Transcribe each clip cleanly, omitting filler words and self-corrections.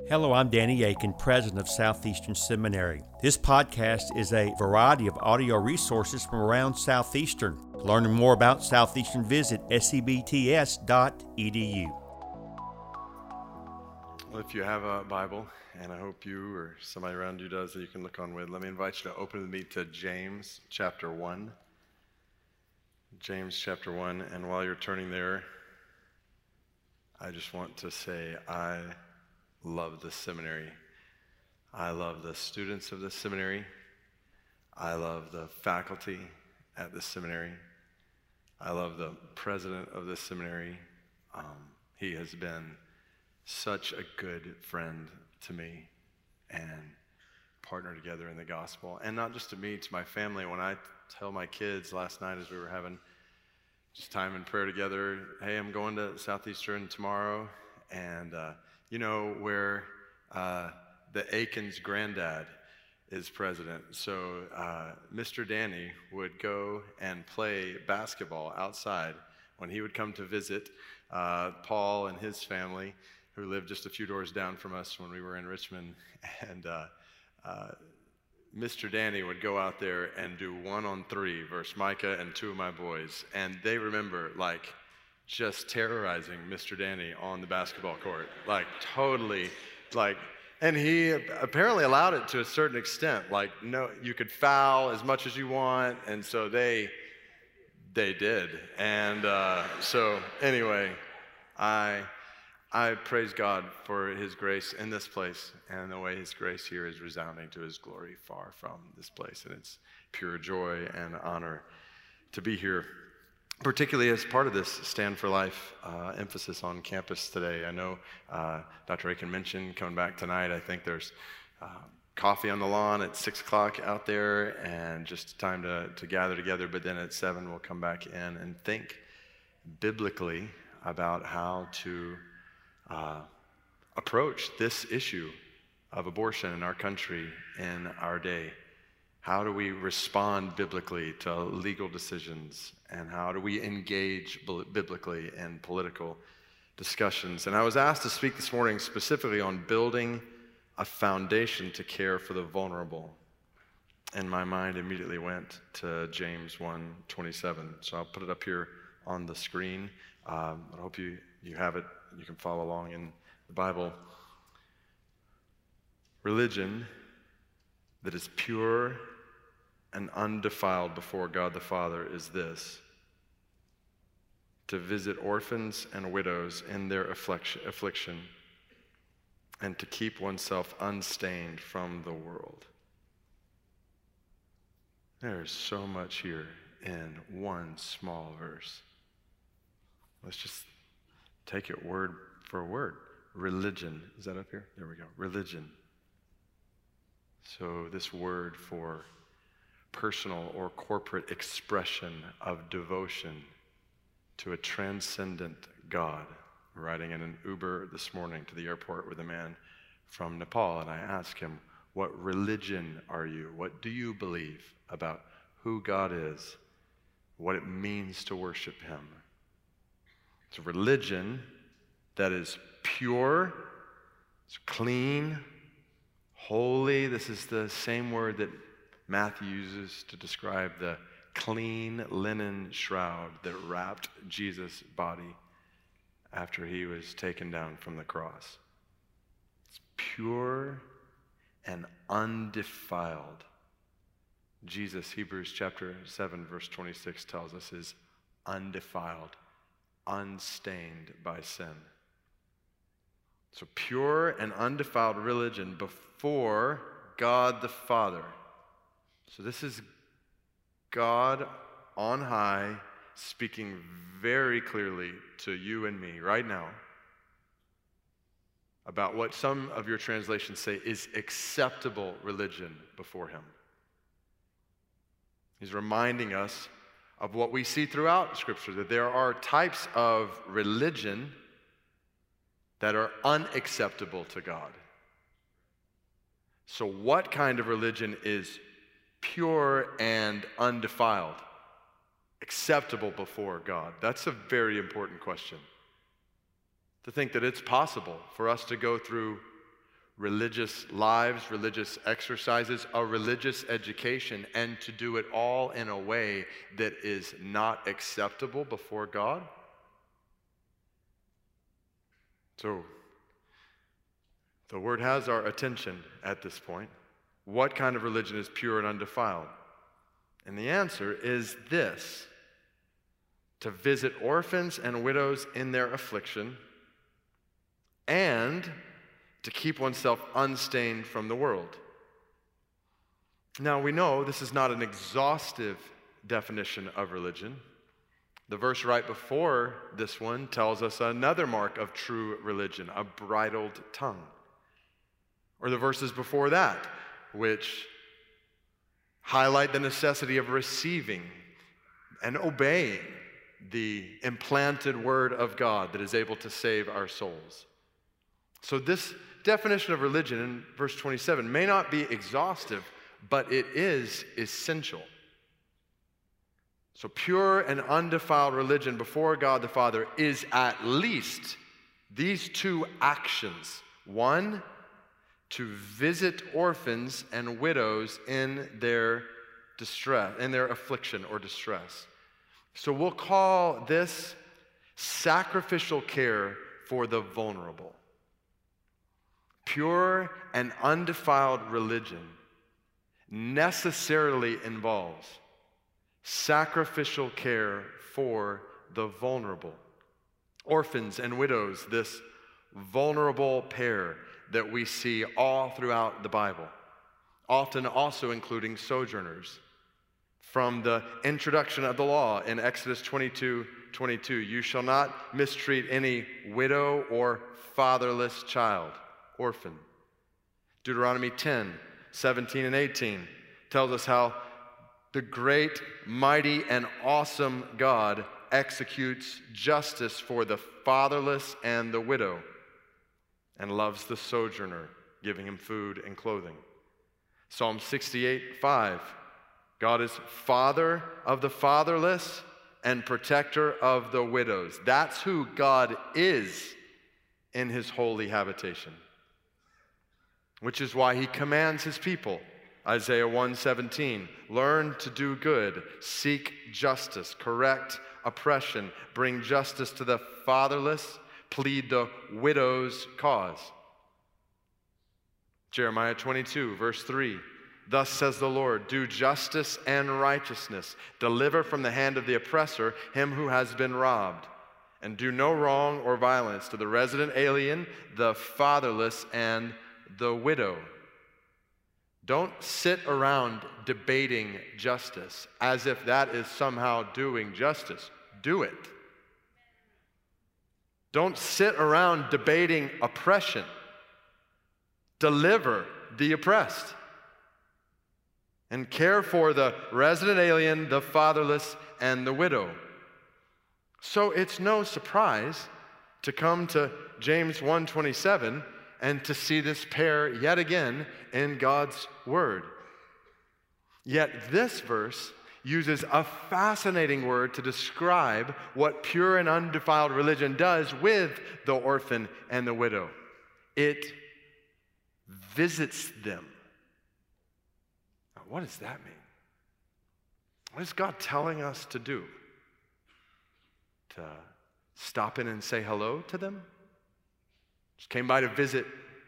Hello, I'm Danny Aiken, president of Southeastern Seminary. This podcast is a variety of audio resources from around Southeastern. Learning more about Southeastern, visit sebts.edu. Well, if you have a Bible, and I hope you or somebody around you does that you can look on with, let me invite you to open with me to James chapter 1. James chapter 1, and while you're turning there, I just want to say I love this seminary. I love the students of this seminary. I love the faculty at this seminary. I love the president of this seminary. He has been such a good friend to me and partner together in the gospel. And not just to me, to my family. When I tell my kids last night as we were having just time in prayer together, hey, I'm going to Southeastern tomorrow, and you know where the Aiken's granddad is president. So Mr. Danny would go and play basketball outside when he would come to visit Paul and his family, who lived just a few doors down from us when we were in Richmond. And Mr. Danny would go out there and do 1-on-3 versus Micah and two of my boys. And they remember, like, just terrorizing Mr. Danny on the basketball court. Like, totally, like, and he apparently allowed it to a certain extent. Like, no, you could foul as much as you want. And so they did. And so anyway, I praise God for his grace in this place, and the way his grace here is resounding to his glory far from this place. And it's pure joy and honor to be here, particularly as part of this Stand for Life emphasis on campus today. I know Dr. Aiken mentioned coming back tonight. I think there's coffee on the lawn at 6 o'clock out there, and just time to gather together. But then at 7, we'll come back in and think biblically about how to approach this issue of abortion in our country in our day. How do we respond biblically to legal decisions, and how do we engage biblically in political discussions? And I was asked to speak this morning specifically on building a foundation to care for the vulnerable. And my mind immediately went to James 1:27. So I'll put it up here on the screen. I hope you have it. You can follow along in the Bible. Religion that is pure and undefiled before God the Father is this: to visit orphans and widows in their affliction, and to keep oneself unstained from the world. There's so much here in one small verse. Let's just take it word for word. Religion. Is that up here? There we go. Religion. So this word for personal or corporate expression of devotion to a transcendent God. I'm riding in an Uber this morning to the airport with a man from Nepal, and I asked him, what religion are you? What do you believe about who God is, what it means to worship him? It's a religion that is pure, it's clean, holy. This is the same word that Matthew uses to describe the clean linen shroud that wrapped Jesus' body after he was taken down from the cross. It's pure and undefiled. Jesus, Hebrews chapter 7, verse 26 tells us, is undefiled, unstained by sin. So pure and undefiled religion before God the Father. So this is God on high speaking very clearly to you and me right now about what some of your translations say is acceptable religion before him. He's reminding us of what we see throughout Scripture, that there are types of religion that are unacceptable to God. So what kind of religion is pure and undefiled, acceptable before God? That's a very important question. To think that it's possible for us to go through religious lives, religious exercises, a religious education, and to do it all in a way that is not acceptable before God? So, the word has our attention at this point. What kind of religion is pure and undefiled? And the answer is this: to visit orphans and widows in their affliction, and to keep oneself unstained from the world. Now, we know this is not an exhaustive definition of religion. The verse right before this one tells us another mark of true religion, a bridled tongue. Or the verses before that, which highlight the necessity of receiving and obeying the implanted word of God that is able to save our souls. So this definition of religion in verse 27 may not be exhaustive, but it is essential. So pure and undefiled religion before God the Father is at least these two actions. One, to visit orphans and widows in their distress, in their affliction or distress. So we'll call this sacrificial care for the vulnerable. Pure and undefiled religion necessarily involves sacrificial care for the vulnerable. Orphans and widows, this vulnerable pair that we see all throughout the Bible, often also including sojourners. From the introduction of the law in Exodus 22:22, you shall not mistreat any widow or fatherless child, orphan. Deuteronomy 10:17 and 18 tells us how the great, mighty, and awesome God executes justice for the fatherless and the widow and loves the sojourner, giving him food and clothing. Psalm 68:5, God is father of the fatherless and protector of the widows. That's who God is in his holy habitation, which is why he commands his people. Isaiah 1:17, learn to do good, seek justice, correct oppression, bring justice to the fatherless, plead the widow's cause. Jeremiah 22, verse 3, thus says the Lord, do justice and righteousness, deliver from the hand of the oppressor him who has been robbed, and do no wrong or violence to the resident alien, the fatherless, and the widow. Don't sit around debating justice as if that is somehow doing justice. Do it. Don't sit around debating oppression. Deliver the oppressed. And care for the resident alien, the fatherless, and the widow. So it's no surprise to come to James 1:27 and to see this pair yet again in God's Word. Yet this verse uses a fascinating word to describe what pure and undefiled religion does with the orphan and the widow. It visits them. Now, what does that mean? What is God telling us to do? To stop in and say hello to them? Just came by to visit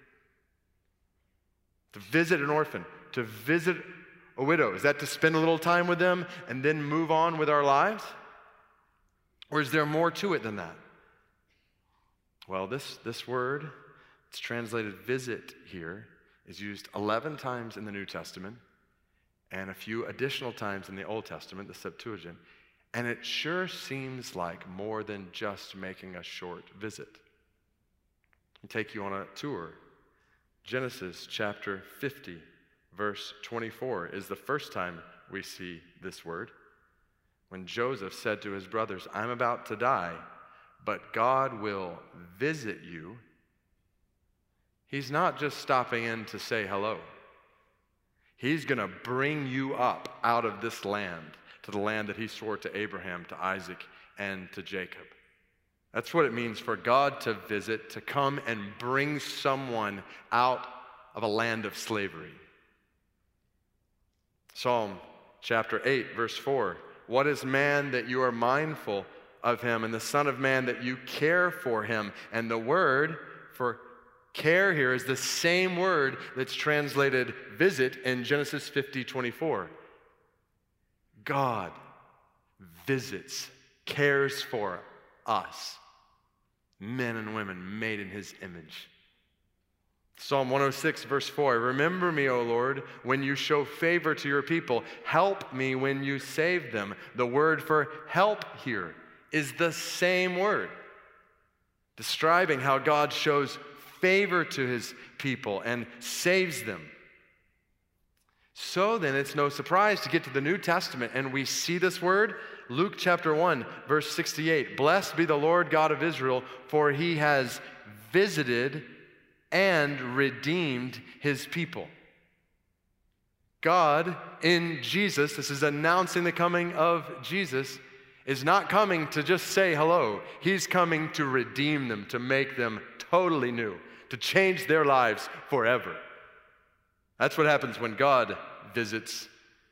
an orphan, to visit a widow. Is that to spend a little time with them and then move on with our lives? Or is there more to it than that? Well, this word, it's translated visit here, is used 11 times in the New Testament and a few additional times in the Old Testament, the Septuagint, and it sure seems like more than just making a short visit. I'll take you on a tour. Genesis chapter 50, verse 24 is the first time we see this word. When Joseph said to his brothers, I'm about to die, but God will visit you. He's not just stopping in to say hello. He's going to bring you up out of this land to the land that he swore to Abraham, to Isaac, and to Jacob. That's what it means for God to visit, to come and bring someone out of a land of slavery. Psalm chapter 8, verse 4. What is man that you are mindful of him, and the Son of Man that you care for him? And the word for care here is the same word that's translated visit in Genesis 50:24. God visits, cares for us, men and women made in his image. Psalm 106, verse 4, remember me, O Lord, when you show favor to your people. Help me when you save them. The word for help here is the same word, describing how God shows favor to his people and saves them. So then, it's no surprise to get to the New Testament and we see this word. Luke chapter 1, verse 68. Blessed be the Lord God of Israel, for he has visited and redeemed his people. God in Jesus, this is announcing the coming of Jesus, is not coming to just say hello. He's coming to redeem them, to make them totally new, to change their lives forever. That's what happens when God visits.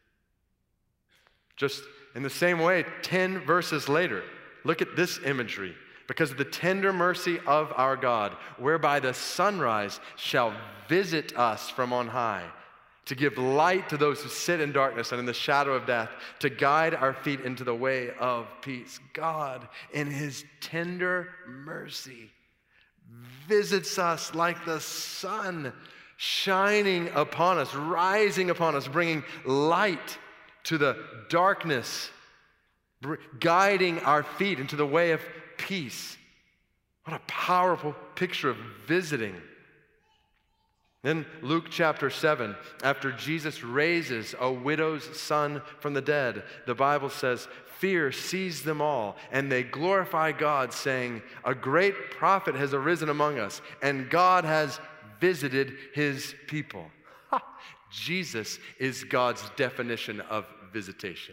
Just in the same way, 10 verses later, look at this imagery. Because of the tender mercy of our God, whereby the sunrise shall visit us from on high, to give light to those who sit in darkness and in the shadow of death, to guide our feet into the way of peace. God, in his tender mercy, visits us like the sun, shining upon us, rising upon us, bringing light to the darkness, guiding our feet into the way of peace. What a powerful picture of visiting. Then Luke chapter 7, after Jesus raises a widow's son from the dead, the Bible says, fear seized them all, and they glorify God, saying, a great prophet has arisen among us, and God has visited his people. Jesus is God's definition of visitation.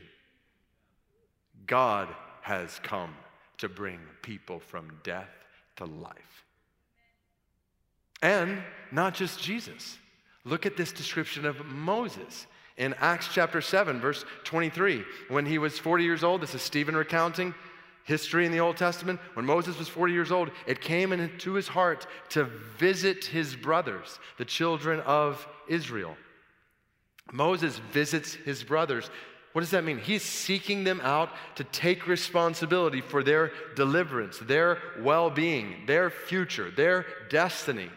God has come to bring people from death to life. And not just Jesus. Look at this description of Moses in Acts chapter 7, verse 23. When he was 40 years old, this is Stephen recounting history in the Old Testament. When Moses was 40 years old, it came into his heart to visit his brothers, the children of Israel. Moses visits his brothers. What does that mean? He's seeking them out to take responsibility for their deliverance, their well-being, their future, their destiny.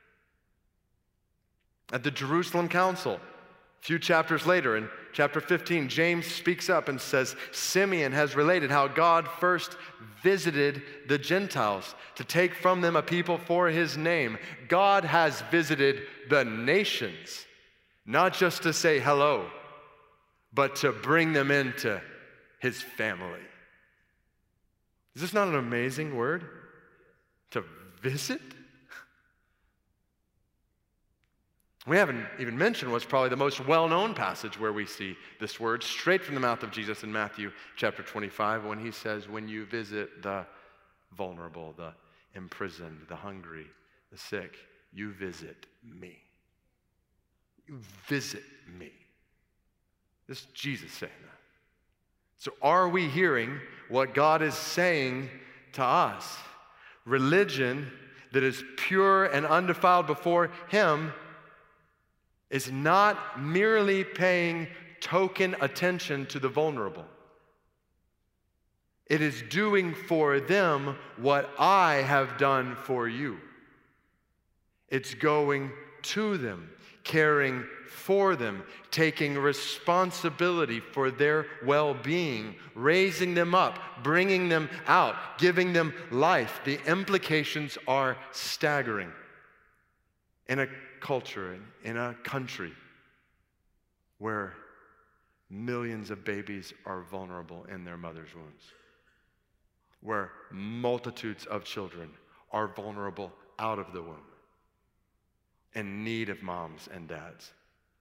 At the Jerusalem Council, a few chapters later, in chapter 15, James speaks up and says, Simeon has related how God first visited the Gentiles to take from them a people for his name. God has visited the nations, not just to say hello, but to bring them into his family. Is this not an amazing word? To visit? We haven't even mentioned what's probably the most well-known passage where we see this word straight from the mouth of Jesus in Matthew chapter 25, when he says, when you visit the vulnerable, the imprisoned, the hungry, the sick, you visit me. You visit me. This is Jesus saying that. So are we hearing what God is saying to us? Religion that is pure and undefiled before him is not merely paying token attention to the vulnerable. It is doing for them what I have done for you. It's going to them, caring for them, taking responsibility for their well-being, raising them up, bringing them out, giving them life. The implications are staggering. In a culture, in a country where millions of babies are vulnerable in their mother's wombs, where multitudes of children are vulnerable out of the womb, in need of moms and dads,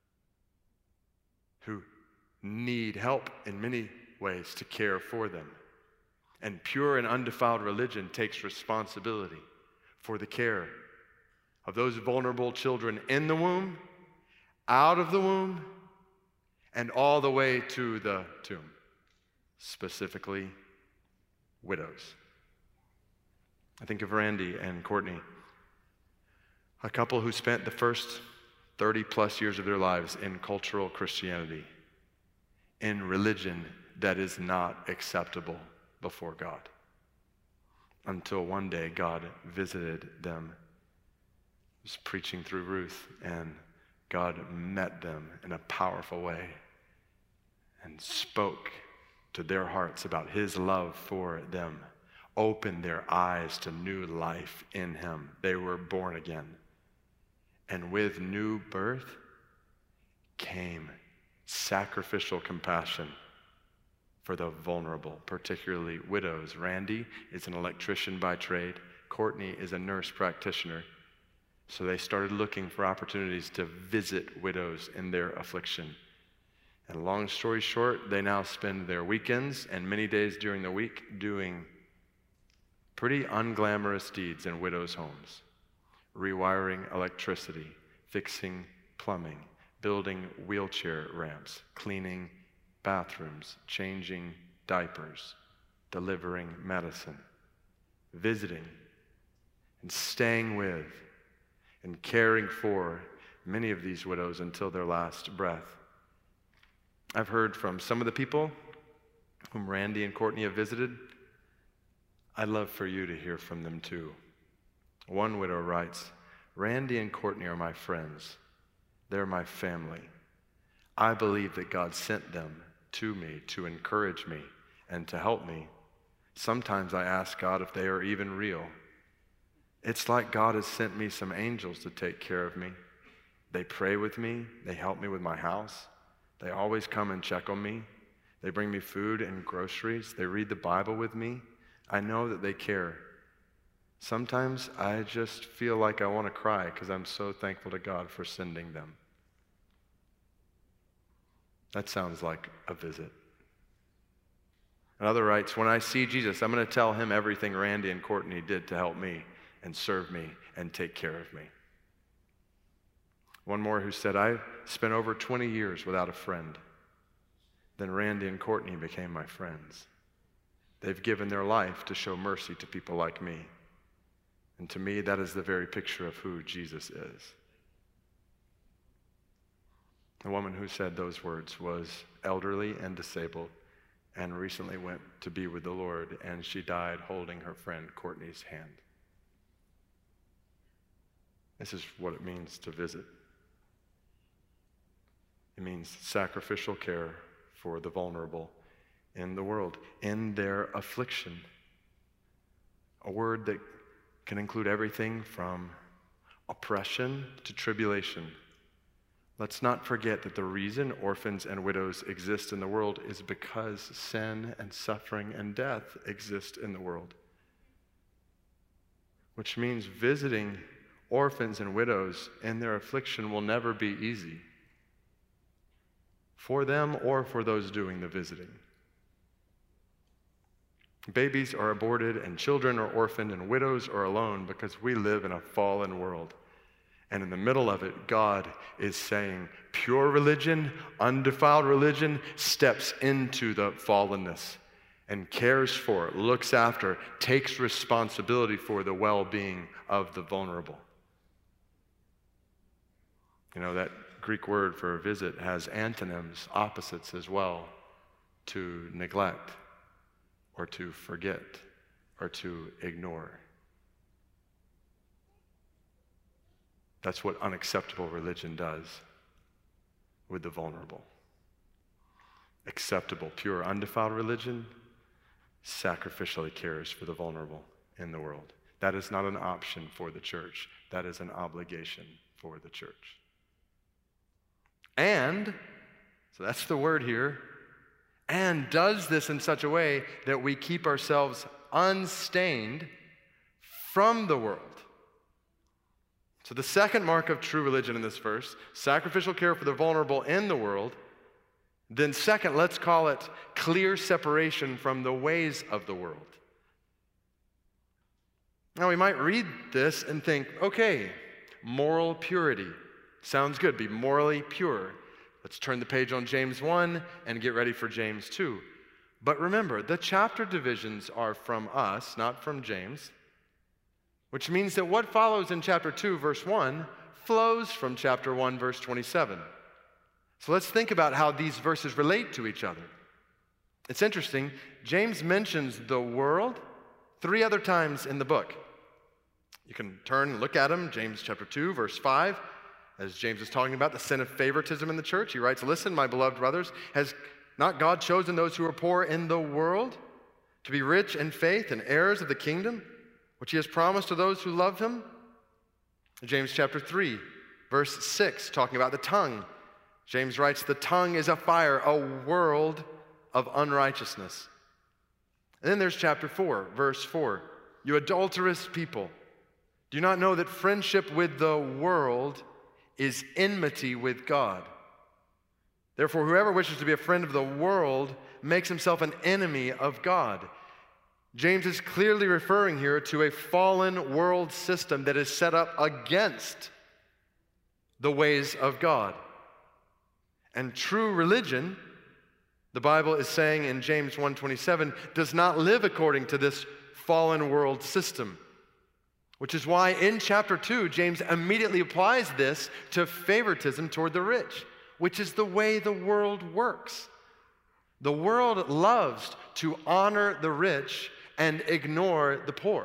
who need help in many ways to care for them. And pure and undefiled religion takes responsibility for the care of those vulnerable children in the womb, out of the womb, and all the way to the tomb, specifically widows. I think of Randy and Courtney, a couple who spent the first 30 plus years of their lives in cultural Christianity, in religion that is not acceptable before God, until one day God visited them. He was preaching through Ruth, and God met them in a powerful way and spoke to their hearts about his love for them, opened their eyes to new life in him. They were born again. And with new birth came sacrificial compassion for the vulnerable, particularly widows. Randy is an electrician by trade. Courtney is a nurse practitioner. So they started looking for opportunities to visit widows in their affliction. And long story short, they now spend their weekends and many days during the week doing pretty unglamorous deeds in widows' homes. Rewiring electricity, fixing plumbing, building wheelchair ramps, cleaning bathrooms, changing diapers, delivering medicine, visiting and staying with and caring for many of these widows until their last breath. I've heard from some of the people whom Randy and Courtney have visited. I'd love for you to hear from them too. One widow writes, "Randy and Courtney are my friends. They're my family. I believe that God sent them to me to encourage me and to help me. Sometimes I ask God if they are even real. It's like God has sent me some angels to take care of me. They pray with me. They help me with my house. They always come and check on me. They bring me food and groceries. They read the Bible with me. I know that they care. Sometimes I just feel like I want to cry because I'm so thankful to God for sending them." That sounds like a visit. Another writes, "When I see Jesus, I'm going to tell him everything Randy and Courtney did to help me and serve me and take care of me." One more who said, "I spent over 20 years without a friend. Then Randy and Courtney became my friends. They've given their life to show mercy to people like me. And to me, that is the very picture of who Jesus is." The woman who said those words was elderly and disabled and recently went to be with the Lord, and she died holding her friend Courtney's hand. This is what it means to visit. It means sacrificial care for the vulnerable in the world, in their affliction. A word that can include everything from oppression to tribulation. Let's not forget that the reason orphans and widows exist in the world is because sin and suffering and death exist in the world. Which means visiting orphans and widows in their affliction will never be easy for them or for those doing the visiting. Babies are aborted and children are orphaned and widows are alone because we live in a fallen world. And in the middle of it, God is saying pure religion, undefiled religion, steps into the fallenness and cares for, looks after, takes responsibility for the well-being of the vulnerable. You know, that Greek word for visit has antonyms, opposites as well, to neglect or to forget or to ignore. That's what unacceptable religion does with the vulnerable. Acceptable, pure, undefiled religion sacrificially cares for the vulnerable in the world. That is not an option for the church. That is an obligation for the church. And, so that's the word here, and does this in such a way that we keep ourselves unstained from the world. So the second mark of true religion in this verse, sacrificial care for the vulnerable in the world. Then second, let's call it clear separation from the ways of the world. Now we might read this and think, okay, moral purity. Sounds good, be morally pure. Let's turn the page on James 1 and get ready for James 2. But remember, the chapter divisions are from us, not from James, which means that what follows in chapter 2, verse 1, flows from chapter 1, verse 27. So let's think about how these verses relate to each other. It's interesting, James mentions the world 3 other times in the book. You can turn and look at them, James chapter 2, verse 5, as James is talking about the sin of favoritism in the church. He writes, "Listen, my beloved brothers, has not God chosen those who are poor in the world to be rich in faith and heirs of the kingdom, which he has promised to those who love him?" James chapter 3, verse 6, talking about the tongue. James writes, "The tongue is a fire, a world of unrighteousness." And then there's chapter 4, verse 4. "You adulterous people, do you not know that friendship with the world is enmity with God? Therefore, whoever wishes to be a friend of the world makes himself an enemy of God." James is clearly referring here to a fallen world system that is set up against the ways of God. And true religion, the Bible is saying in James 1:27, does not live according to this fallen world system. Which is why in chapter 2, James immediately applies this to favoritism toward the rich, which is the way the world works. The world loves to honor the rich and ignore the poor.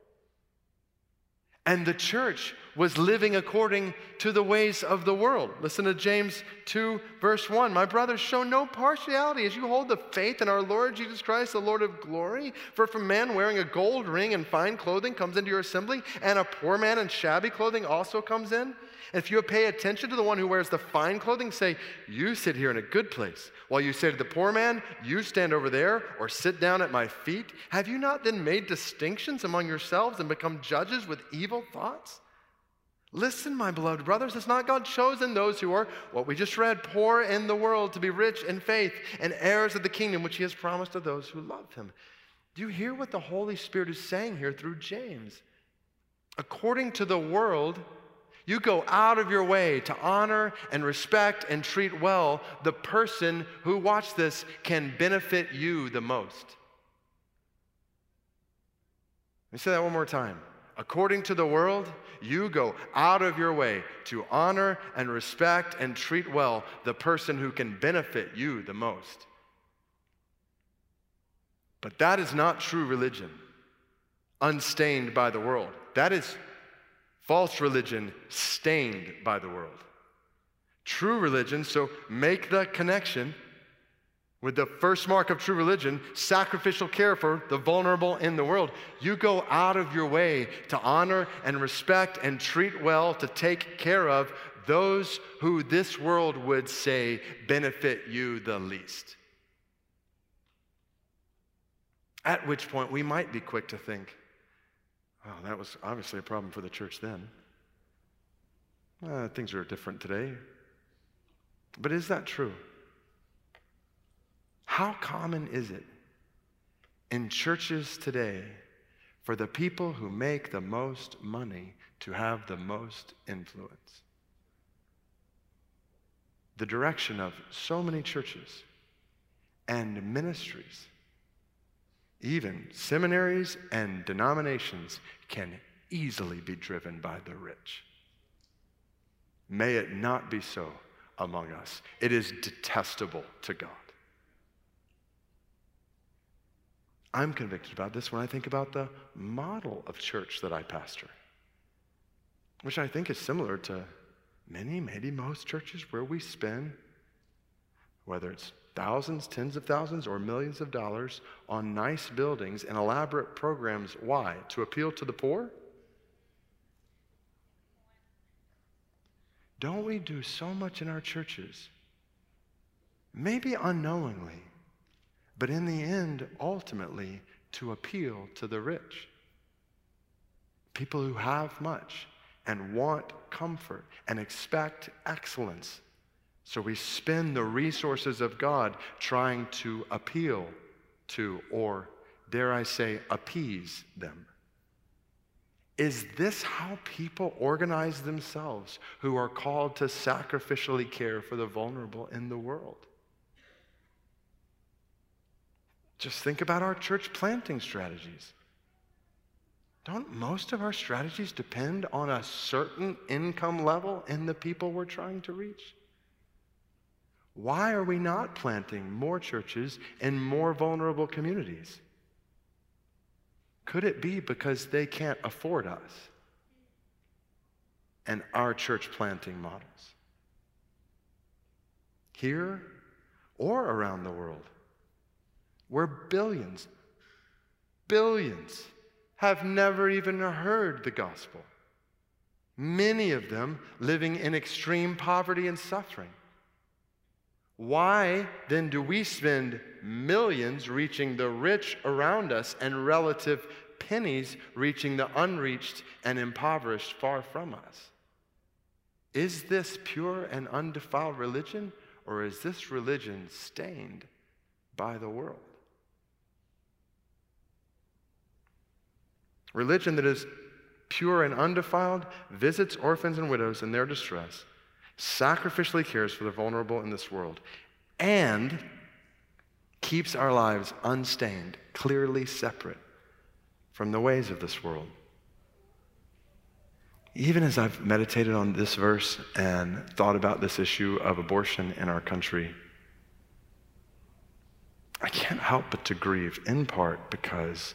And the church was living according to the ways of the world. Listen to James 2, verse 1. "My brothers, show no partiality as you hold the faith in our Lord Jesus Christ, the Lord of glory. For if a man wearing a gold ring and fine clothing comes into your assembly, and a poor man in shabby clothing also comes in, if you pay attention to the one who wears the fine clothing, say, 'You sit here in a good place,' while you say to the poor man, 'You stand over there,' or 'Sit down at my feet,' have you not then made distinctions among yourselves and become judges with evil thoughts? Listen, my beloved brothers, has not God chosen those who are," what we just read, "poor in the world to be rich in faith and heirs of the kingdom which he has promised to those who love him?" Do you hear what the Holy Spirit is saying here through James? According to the world, you go out of your way to honor and respect and treat well the person who, watch this, can benefit you the most. Let me say that one more time. According to the world, you go out of your way to honor and respect and treat well the person who can benefit you the most. But that is not true religion, unstained by the world. That is false religion stained by the world. True religion, so make the connection with the first mark of true religion, sacrificial care for the vulnerable in the world. You go out of your way to honor and respect and treat well, to take care of those who this world would say benefit you the least. At which point we might be quick to think, "Oh, that was obviously a problem for the church then. Things are different today." But is that true? How common is it in churches today for the people who make the most money to have the most influence? The direction of so many churches and ministries, even seminaries and denominations, can easily be driven by the rich. May it not be so among us. It is detestable to God. I'm convicted about this when I think about the model of church that I pastor, which I think is similar to many, maybe most churches where we spend, whether it's thousands, tens of thousands, or millions of dollars on nice buildings and elaborate programs. Why? To appeal to the poor? Don't we do so much in our churches, maybe unknowingly, but in the end, ultimately, to appeal to the rich? People who have much and want comfort and expect excellence. So we spend the resources of God trying to appeal to, or dare I say, appease them. Is this how people organize themselves who are called to sacrificially care for the vulnerable in the world? Just think about our church planting strategies. Don't most of our strategies depend on a certain income level in the people we're trying to reach? Why are we not planting more churches in more vulnerable communities? Could it be because they can't afford us and our church planting models? Here or around the world, where billions have never even heard the gospel, many of them living in extreme poverty and suffering. Why then do we spend millions reaching the rich around us and relative pennies reaching the unreached and impoverished far from us? Is this pure and undefiled religion, or is this religion stained by the world? Religion that is pure and undefiled visits orphans and widows in their distress, sacrificially cares for the vulnerable in this world, and keeps our lives unstained, clearly separate from the ways of this world. Even as I've meditated on this verse and thought about this issue of abortion in our country, I can't help but to grieve, in part because,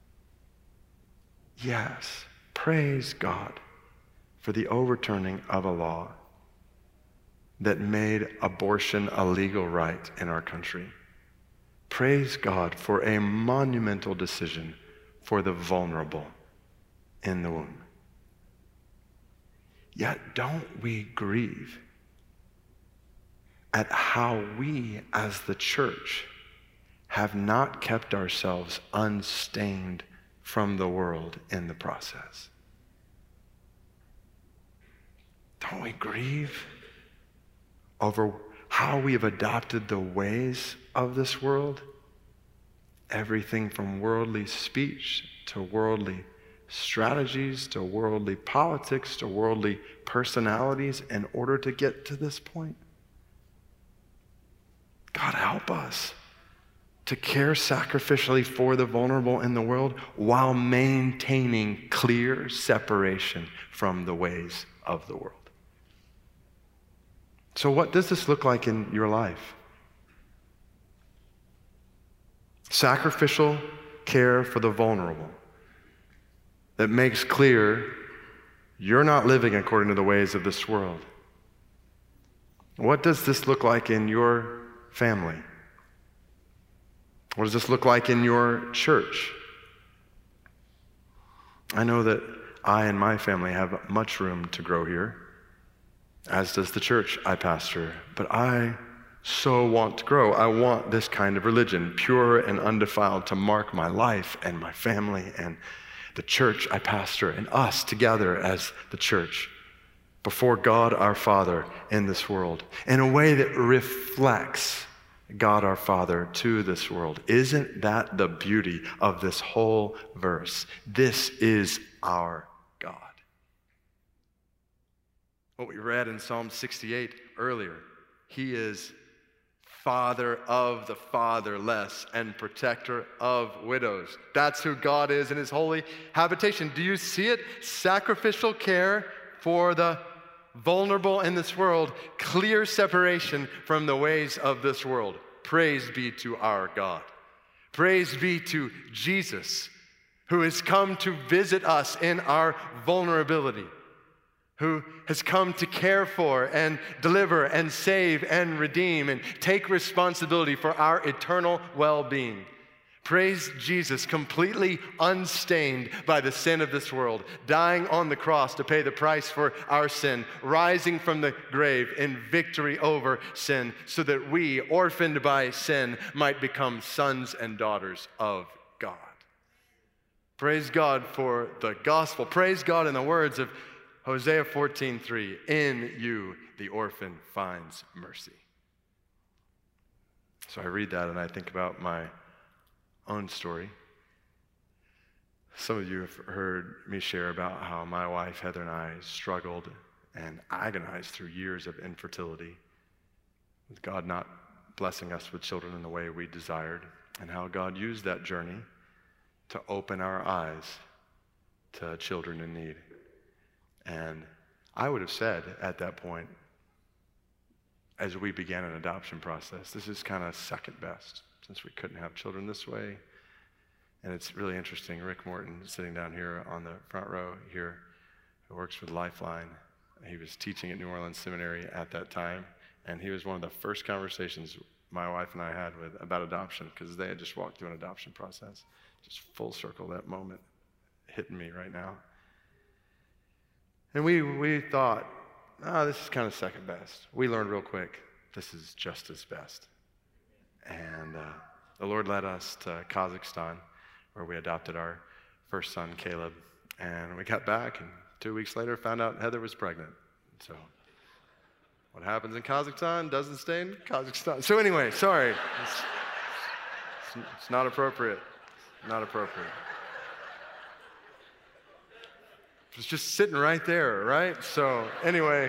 yes, praise God for the overturning of a law that made abortion a legal right in our country. Praise God for a monumental decision for the vulnerable in the womb. Yet don't we grieve at how we as the church have not kept ourselves unstained from the world in the process? Don't we grieve over how we have adopted the ways of this world? Everything from worldly speech to worldly strategies to worldly politics to worldly personalities in order to get to this point. God, help us to care sacrificially for the vulnerable in the world while maintaining clear separation from the ways of the world. So what does this look like in your life? Sacrificial care for the vulnerable that makes clear you're not living according to the ways of this world. What does this look like in your family? What does this look like in your church? I know that I and my family have much room to grow here, as does the church I pastor, but I so want to grow. I want this kind of religion, pure and undefiled, to mark my life and my family and the church I pastor and us together as the church before God our Father in this world in a way that reflects God our Father to this world. Isn't that the beauty of this whole verse? This is our God. What we read in Psalm 68 earlier, He is Father of the fatherless and protector of widows. That's who God is in His holy habitation. Do you see it? Sacrificial care for the vulnerable in this world, clear separation from the ways of this world. Praise be to our God. Praise be to Jesus, who has come to visit us in our vulnerability, who has come to care for and deliver and save and redeem and take responsibility for our eternal well-being. Praise Jesus, completely unstained by the sin of this world, dying on the cross to pay the price for our sin, rising from the grave in victory over sin, so that we, orphaned by sin, might become sons and daughters of God. Praise God for the gospel. Praise God in the words of Hosea 14:3, in you the orphan finds mercy. So I read that and I think about my own story. Some of you have heard me share about how my wife, Heather, and I struggled and agonized through years of infertility, with God not blessing us with children in the way we desired, and how God used that journey to open our eyes to children in need. And I would have said at that point, as we began an adoption process, this is kind of second best, since we couldn't have children this way. And it's really interesting, Rick Morton, sitting down here on the front row here, who works with Lifeline, he was teaching at New Orleans Seminary at that time, and he was one of the first conversations my wife and I had about adoption, because they had just walked through an adoption process. Just full circle that moment hitting me right now. And we thought, this is kind of second best. We learned real quick, this is just as best. And the Lord led us to Kazakhstan, where we adopted our first son, Caleb. And we got back, and 2 weeks later found out Heather was pregnant. So what happens in Kazakhstan doesn't stay in Kazakhstan. So anyway, sorry. It's not appropriate. Not appropriate. It's just sitting right there, right? So anyway,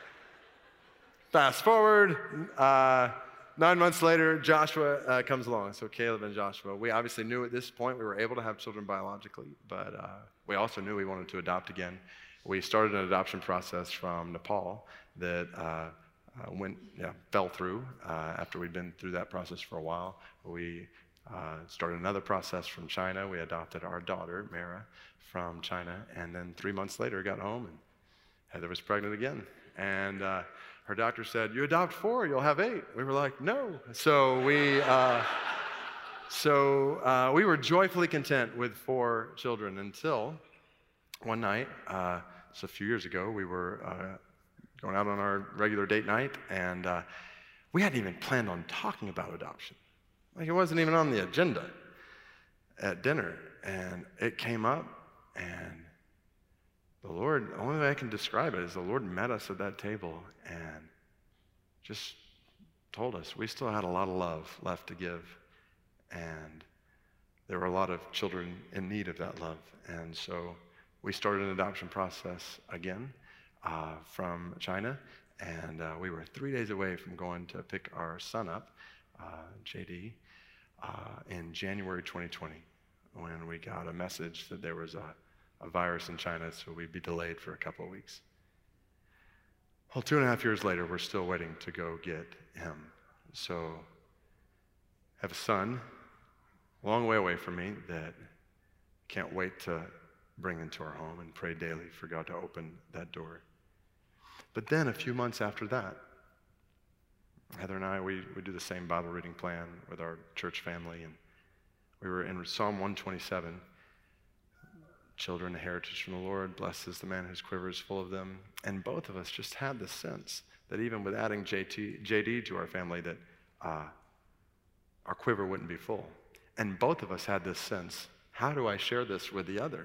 fast forward. 9 months later, Joshua comes along. So Caleb and Joshua. We obviously knew at this point we were able to have children biologically, but we also knew we wanted to adopt again. We started an adoption process from Nepal that fell through after we'd been through that process for a while. We started another process from China. We adopted our daughter, Mara, from China, and then 3 months later got home, and Heather was pregnant again. And her doctor said, "You adopt 4, you'll have 8." We were like, "No." So we were joyfully content with 4 children until one night, a few years ago, we were going out on our regular date night, and we hadn't even planned on talking about adoption. Like, it wasn't even on the agenda at dinner, and it came up, and the Lord, the only way I can describe it is the Lord met us at that table and just told us we still had a lot of love left to give, and there were a lot of children in need of that love. And so we started an adoption process again from China, and we were 3 days away from going to pick our son up, JD, in January 2020, when we got a message that there was a virus in China, so we'd be delayed for a couple of weeks. Well, 2.5 years later, we're still waiting to go get him. So I have a son, a long way away from me, that can't wait to bring into our home and pray daily for God to open that door. But then a few months after that, Heather and I, we do the same Bible reading plan with our church family, and we were in Psalm 127. Children, a heritage from the Lord, blessed is the man whose quiver is full of them. And both of us just had the sense that even with adding JD to our family, that our quiver wouldn't be full. And both of us had this sense, how do I share this with the other?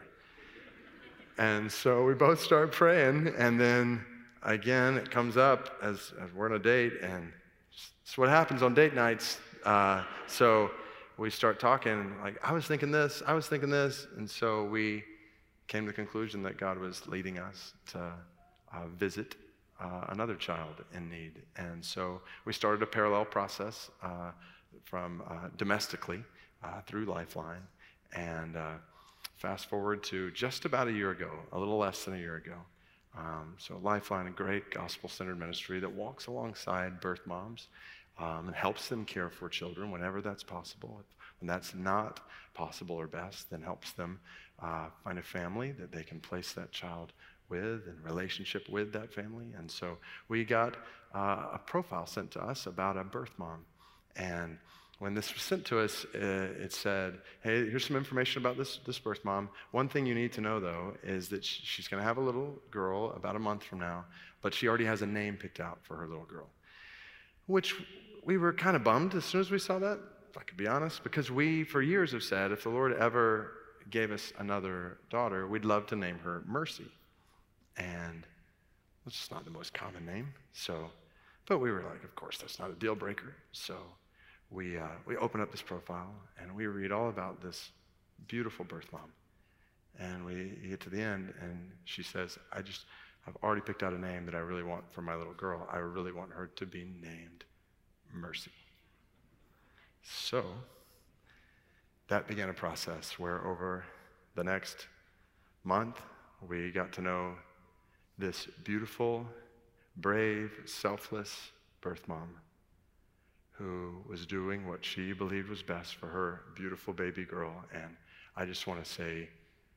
And so we both start praying, and then again, it comes up as we're on a date, and it's what happens on date nights. So we start talking, like, I was thinking this, and so we came to the conclusion that God was leading us to visit another child in need. And so we started a parallel process from domestically through Lifeline, and fast forward to just about a year ago, a little less than a year ago. So Lifeline, a great gospel-centered ministry that walks alongside birth moms and helps them care for children whenever that's possible. When that's not possible or best, then helps them find a family that they can place that child with and relationship with that family. And so we got a profile sent to us about a birth mom. And when this was sent to us, it said, hey, here's some information about this birth mom. One thing you need to know, though, is that she's going to have a little girl about a month from now, but she already has a name picked out for her little girl, which we were kind of bummed as soon as we saw that, if I could be honest, because we, for years, have said if the Lord ever gave us another daughter, we'd love to name her Mercy. And it's just not the most common name. But we were like, of course, that's not a deal breaker. So we open up this profile, and we read all about this beautiful birth mom. And we get to the end, and she says, I've already picked out a name that I really want for my little girl. I really want her to be named Mercy. So that began a process where over the next month, we got to know this beautiful, brave, selfless birth mom who was doing what she believed was best for her beautiful baby girl. And I just want to say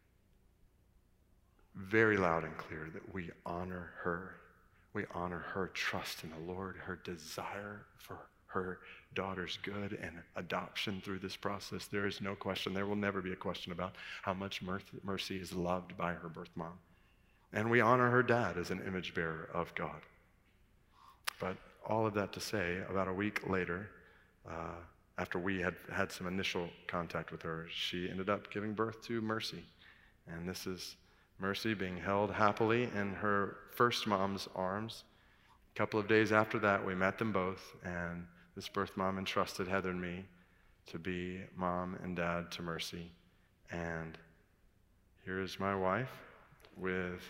very loud and clear that we honor her. We honor her trust in the Lord, her desire for her daughter's good and adoption through this process. There is no question, there will never be a question about how much Mercy is loved by her birth mom. And we honor her dad as an image bearer of God. But all of that to say, about a week later, after we had some initial contact with her, she ended up giving birth to Mercy. And this is Mercy being held happily in her first mom's arms. A couple of days after that, we met them both, and this birth mom entrusted Heather and me to be mom and dad to Mercy. And here's my wife with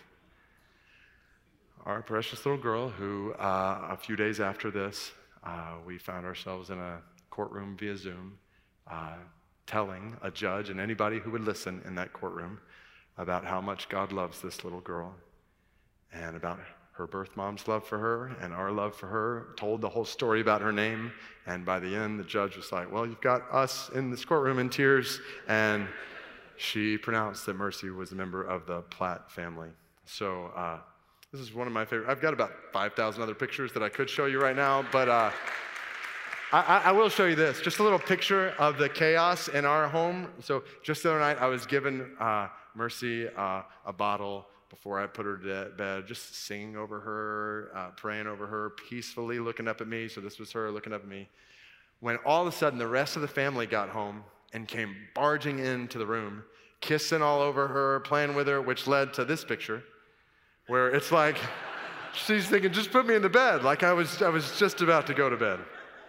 our precious little girl who, a few days after this, we found ourselves in a courtroom via Zoom, telling a judge and anybody who would listen in that courtroom about how much God loves this little girl and about her birth mom's love for her and our love for her, told the whole story about her name. And by the end, the judge was like, well, you've got us in this courtroom in tears. And she pronounced that Mercy was a member of the Platt family. So this is one of my favorite. I've got about 5,000 other pictures that I could show you right now, but I will show you this. Just a little picture of the chaos in our home. So just the other night, I was given Mercy a bottle before I put her to bed, just singing over her, praying over her, peacefully looking up at me. So this was her looking up at me. When all of a sudden the rest of the family got home and came barging into the room, kissing all over her, playing with her, which led to this picture, where it's like, she's thinking, just put me in the bed, like I was just about to go to bed.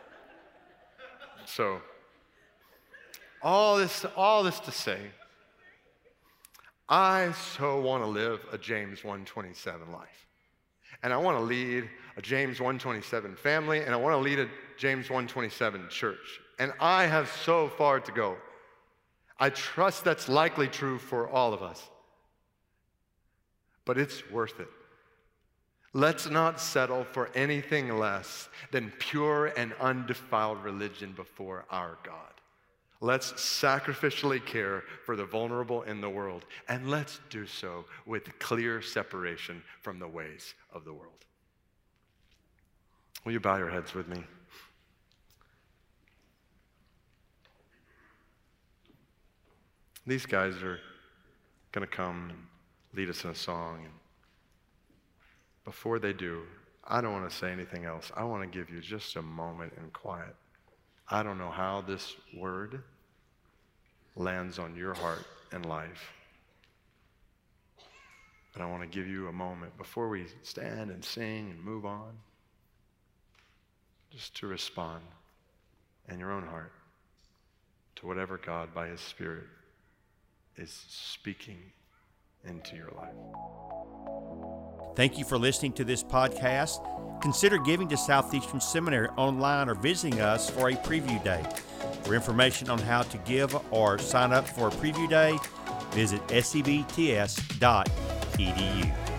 So, all this to say, I so want to live a James 1:27 life. And I want to lead a James 1:27 family, and I want to lead a James 1:27 church. And I have so far to go. I trust that's likely true for all of us. But it's worth it. Let's not settle for anything less than pure and undefiled religion before our God. Let's sacrificially care for the vulnerable in the world, and let's do so with clear separation from the ways of the world. Will you bow your heads with me? These guys are going to come and lead us in a song. And before they do, I don't want to say anything else. I want to give you just a moment in quiet. I don't know how this word lands on your heart and life, but I want to give you a moment before we stand and sing and move on, just to respond in your own heart to whatever God by His Spirit is speaking into your life. Thank you for listening to this podcast. Consider giving to Southeastern Seminary online or visiting us for a preview day. For information on how to give or sign up for a preview day, visit sebts.edu.